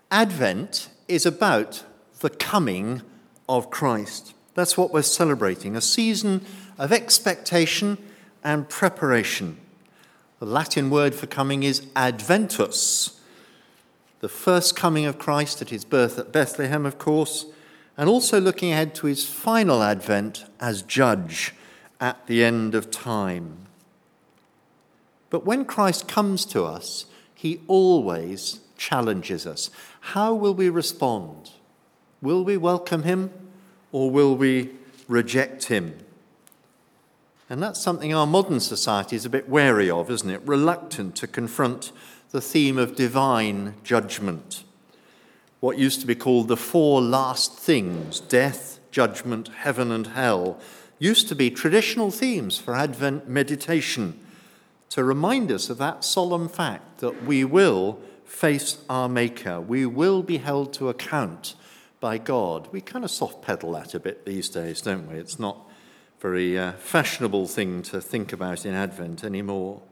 Advent is about the coming of Christ. That's what we're celebrating, a season of expectation and preparation. The Latin word for coming is adventus, the first coming of Christ at his birth at Bethlehem, of course, and also looking ahead to his final advent as judge at the end of time. But when Christ comes to us, he always challenges us. How will we respond? Will we welcome him or will we reject him? And that's something our modern society is a bit wary of, isn't it? Reluctant to confront the theme of divine judgment. What used to be called the four last things, death, judgment, heaven and hell, used to be traditional themes for Advent meditation to remind us of that solemn fact that we will face our Maker. We will be held to account by God. We kind of soft pedal that a bit these days, don't we? It's not a very fashionable thing to think about in Advent anymore.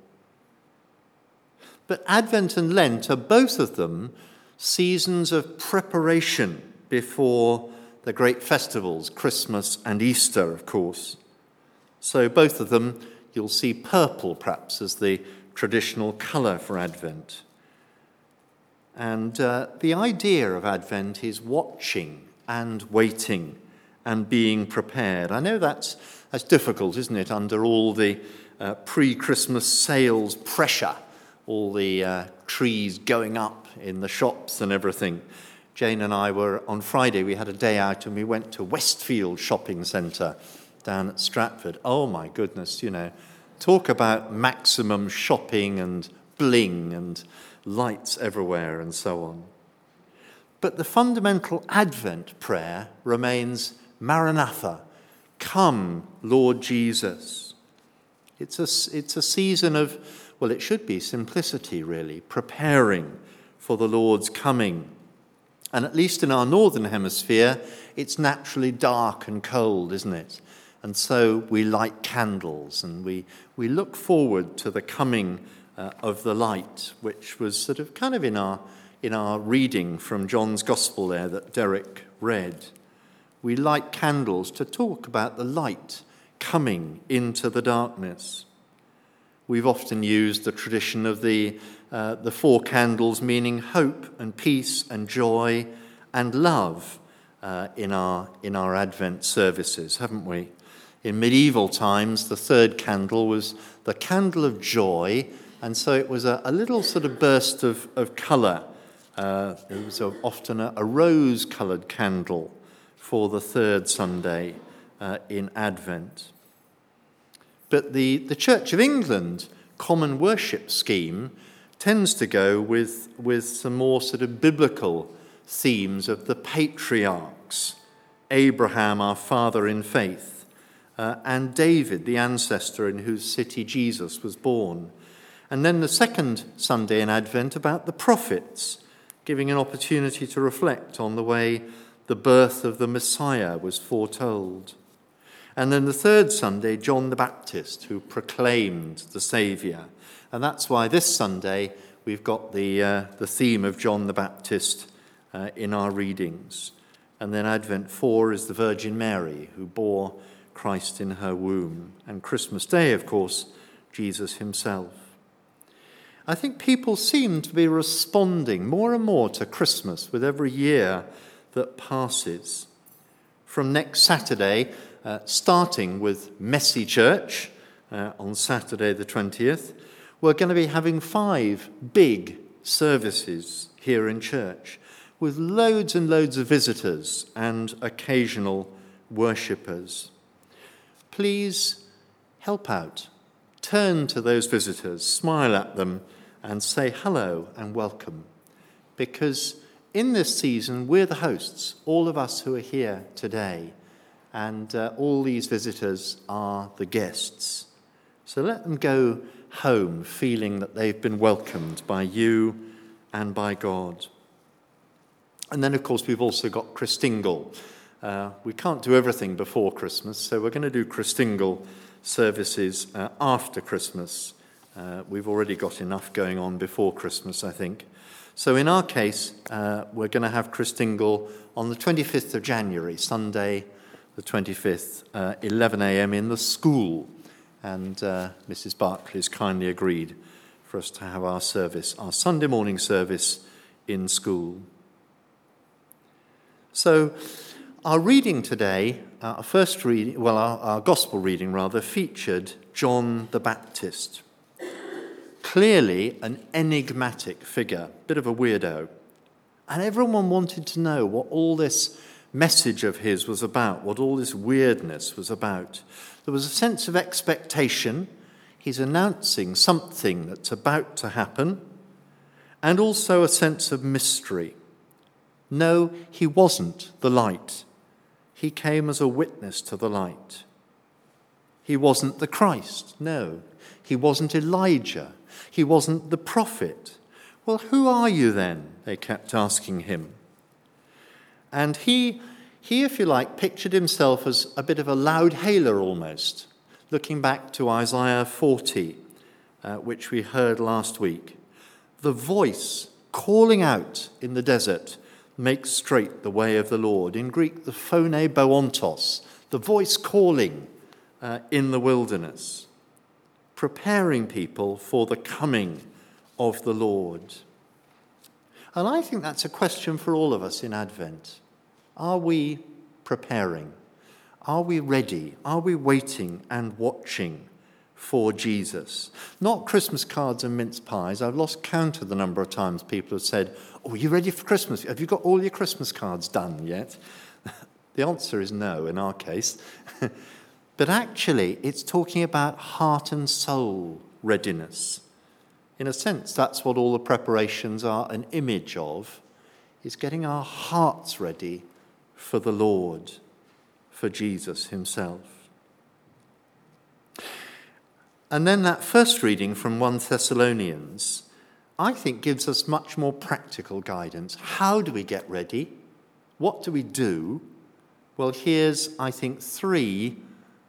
But Advent and Lent are both of them seasons of preparation before the great festivals, Christmas and Easter, of course. So both of them, you'll see purple perhaps as the traditional colour for Advent. And the idea of Advent is watching and waiting and being prepared. I know that's difficult, isn't it, under all the pre-Christmas sales pressure, all the trees going up in the shops and everything. Jane and I were, on Friday, we had a day out and we went to Westfield Shopping Centre down at Stratford. Oh my goodness, talk about maximum shopping and bling and lights everywhere and so on. But the fundamental Advent prayer remains Maranatha, come, Lord Jesus. It's a season of, well, it should be simplicity really, preparing for the Lord's coming. And at least in our northern hemisphere, it's naturally dark and cold, isn't it? And so we light candles and we look forward to the coming of the light, which was sort of kind of in our reading from John's Gospel there that Derek read. We light candles to talk about the light coming into the darkness. We've often used the tradition of the four candles, meaning hope and peace and joy and love in our Advent services, haven't we? In medieval times, the third candle was the candle of joy, and so it was a little sort of burst of colour. It was often a rose-coloured candle for the third Sunday in Advent. But the Church of England common worship scheme tends to go with some more sort of biblical themes of the patriarchs, Abraham, our father in faith, and David, the ancestor in whose city Jesus was born. And then the second Sunday in Advent about the prophets, giving an opportunity to reflect on the way the birth of the Messiah was foretold. And then the third Sunday, John the Baptist, who proclaimed the Saviour. And that's why this Sunday we've got the theme of John the Baptist in our readings. And then Advent 4 is the Virgin Mary, who bore Christ in her womb. And Christmas Day, of course, Jesus himself. I think people seem to be responding more and more to Christmas with every year that passes. From next Saturday, starting with Messy Church on Saturday the 20th, we're going to be having 5 big services here in church with loads and loads of visitors and occasional worshippers. Please help out. Turn to those visitors, smile at them, and say hello and welcome. Because in this season, we're the hosts, all of us who are here today, and all these visitors are the guests. So let them go home feeling that they've been welcomed by you and by God. And then, of course, we've also got Christingle. We can't do everything before Christmas, so we're going to do Christingle services after Christmas. We've already got enough going on before Christmas, I think. So in our case, we're going to have Christingle on the 25th of January, Sunday the 25th, 11 a.m. in the school. And Mrs. Barclay has kindly agreed for us to have our service, our Sunday morning service in school. So our reading today, our gospel reading rather, featured John the Baptist. Clearly an enigmatic figure, bit of a weirdo. And everyone wanted to know what all this message of his was about, what all this weirdness was about. There was a sense of expectation. He's announcing something that's about to happen, and also a sense of mystery. No, he wasn't the light. He came as a witness to the light. He wasn't the Christ. No, he wasn't Elijah. He wasn't the prophet. Well, who are you then? They kept asking him. And he, if you like, pictured himself as a bit of a loud hailer almost, looking back to Isaiah 40, which we heard last week. The voice calling out in the desert, make straight the way of the Lord. In Greek, the phone boontos, the voice calling in the wilderness, preparing people for the coming of the Lord. And I think that's a question for all of us in Advent. Are we preparing? Are we ready? Are we waiting and watching for Jesus? Not Christmas cards and mince pies. I've lost count of the number of times people have said, "Oh, are you ready for Christmas? Have you got all your Christmas cards done yet?" The answer is no in our case. But actually, it's talking about heart and soul readiness. In a sense, that's what all the preparations are an image of, is getting our hearts ready for the Lord, for Jesus himself. And then that first reading from 1 Thessalonians, I think gives us much more practical guidance. How do we get ready? What do we do? Well, here's, I think, three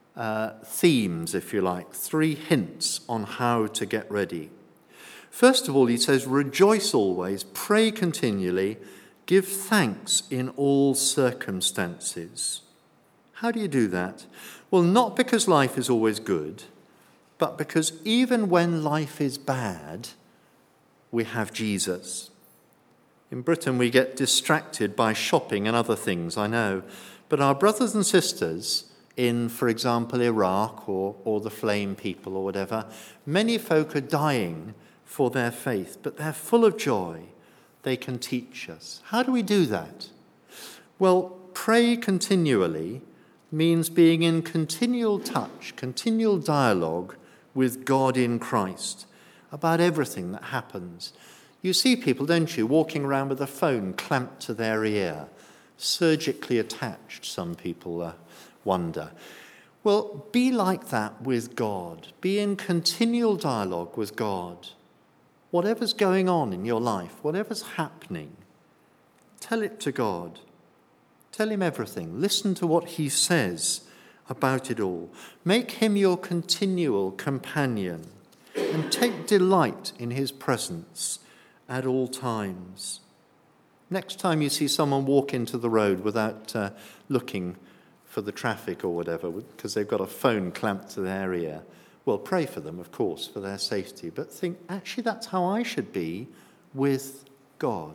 themes, if you like, three hints on how to get ready. First of all, he says, rejoice always, pray continually, give thanks in all circumstances. How do you do that? Well, not because life is always good, but because even when life is bad, we have Jesus. In Britain, we get distracted by shopping and other things, I know. But our brothers and sisters in, for example, Iraq or the Flame people or whatever, many folk are dying for their faith, but they're full of joy. They can teach us. How do we do that? Well, pray continually means being in continual touch, continual dialogue with God in Christ about everything that happens. You see people, don't you, walking around with a phone clamped to their ear, surgically attached, some people wonder. Well, be like that with God. Be in continual dialogue with God. Whatever's going on in your life, whatever's happening, tell it to God. Tell him everything. Listen to what he says about it all. Make him your continual companion and take delight in his presence at all times. Next time you see someone walk into the road without looking for the traffic or whatever, because they've got a phone clamped to their ear, well, pray for them, of course, for their safety, but think, actually, that's how I should be with God,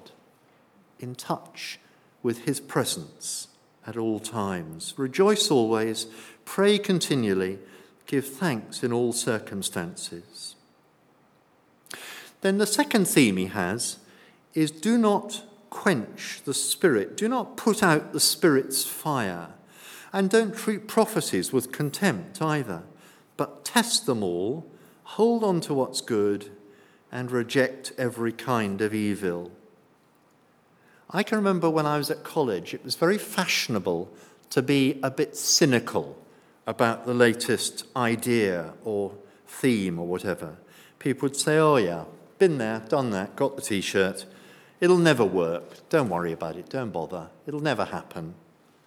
in touch with his presence at all times. Rejoice always, pray continually, give thanks in all circumstances. Then the second theme he has is do not quench the Spirit. Do not put out the Spirit's fire. And don't treat prophecies with contempt either, but test them all, hold on to what's good, and reject every kind of evil. I can remember when I was at college, it was very fashionable to be a bit cynical about the latest idea or theme or whatever. People would say, oh yeah, been there, done that, got the T-shirt. It'll never work. Don't worry about it. Don't bother. It'll never happen.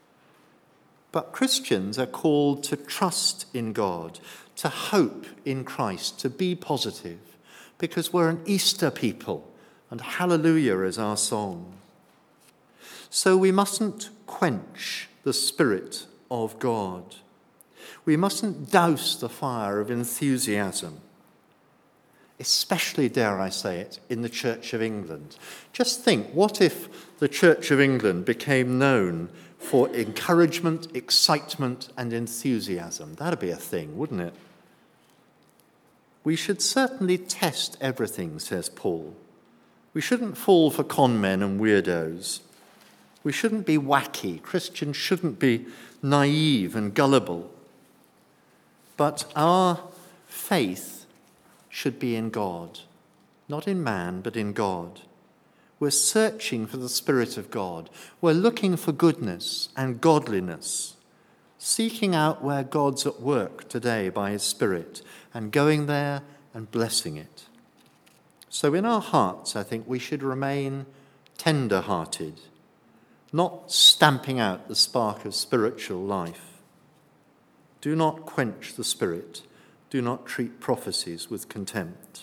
But Christians are called to trust in God, to hope in Christ, to be positive, because we're an Easter people. and hallelujah is our song. So we mustn't quench the Spirit of God. We mustn't douse the fire of enthusiasm, especially, dare I say it, in the Church of England. Just think, what if the Church of England became known for encouragement, excitement, and enthusiasm? That'd be a thing, wouldn't it? We should certainly test everything, says Paul. We shouldn't fall for con men and weirdos. We shouldn't be wacky. Christians shouldn't be naive and gullible. But our faith should be in God, not in man, but in God. We're searching for the Spirit of God. We're looking for goodness and godliness, seeking out where God's at work today by his Spirit and going there and blessing it. So in our hearts, I think we should remain tender-hearted, not stamping out the spark of spiritual life. Do not quench the Spirit. Do not treat prophecies with contempt.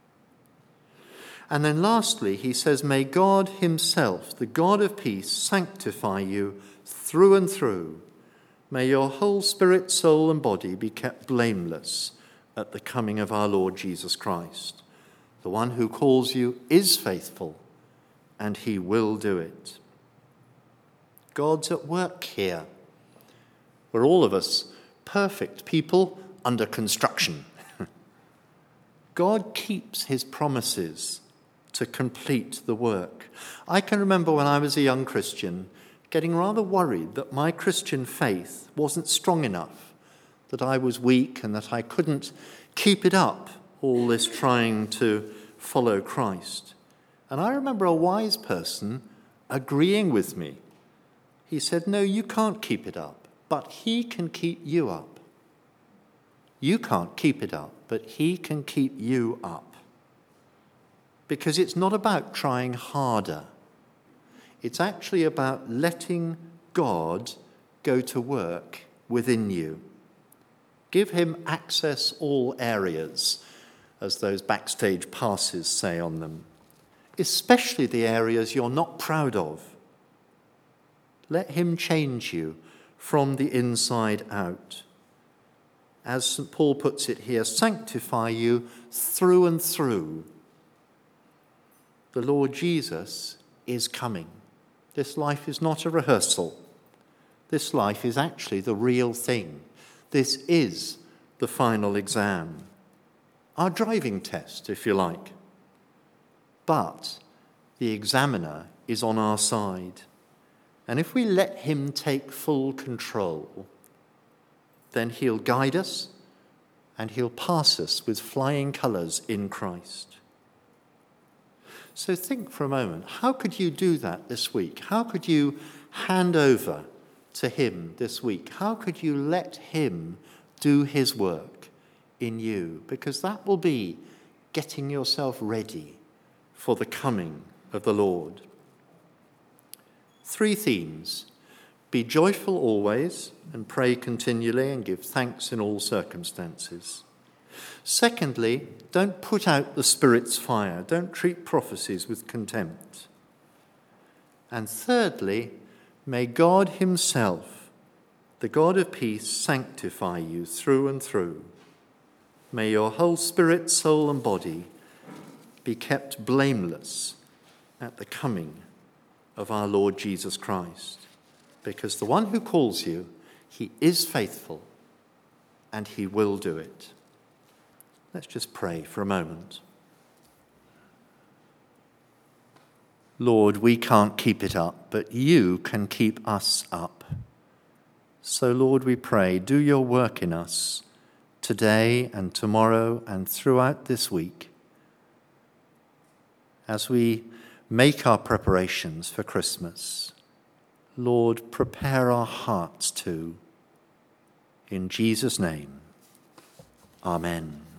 And then lastly, he says, may God himself, the God of peace, sanctify you through and through. May your whole spirit, soul, and body be kept blameless at the coming of our Lord Jesus Christ. The one who calls you is faithful, and he will do it. God's at work here. We're all of us perfect people under construction. God keeps his promises to complete the work. I can remember when I was a young Christian getting rather worried that my Christian faith wasn't strong enough, that I was weak and that I couldn't keep it up, all this trying to follow Christ. And I remember a wise person agreeing with me. He said, no, you can't keep it up, but he can keep you up. You can't keep it up, but he can keep you up. Because it's not about trying harder. It's actually about letting God go to work within you. Give him access all areas, as those backstage passes say on them, especially the areas you're not proud of. Let him change you from the inside out. As St. Paul puts it here, sanctify you through and through. The Lord Jesus is coming. This life is not a rehearsal. This life is actually the real thing. This is the final exam. Our driving test, if you like. But the examiner is on our side. And if we let him take full control, then he'll guide us and he'll pass us with flying colours in Christ. So think for a moment, how could you do that this week? How could you hand over to him this week? How could you let him do his work in you? Because that will be getting yourself ready for the coming of the Lord. 3 themes. Be joyful always and pray continually and give thanks in all circumstances. Secondly, don't put out the Spirit's fire. Don't treat prophecies with contempt. And thirdly, may God himself, the God of peace, sanctify you through and through. May your whole spirit, soul, and body be kept blameless at the coming of our Lord Jesus Christ. Because the one who calls you, he is faithful and he will do it. Let's just pray for a moment. Lord, we can't keep it up, but you can keep us up. So, Lord, we pray, do your work in us today and tomorrow and throughout this week as we make our preparations for Christmas. Lord, prepare our hearts too. In Jesus' name, amen.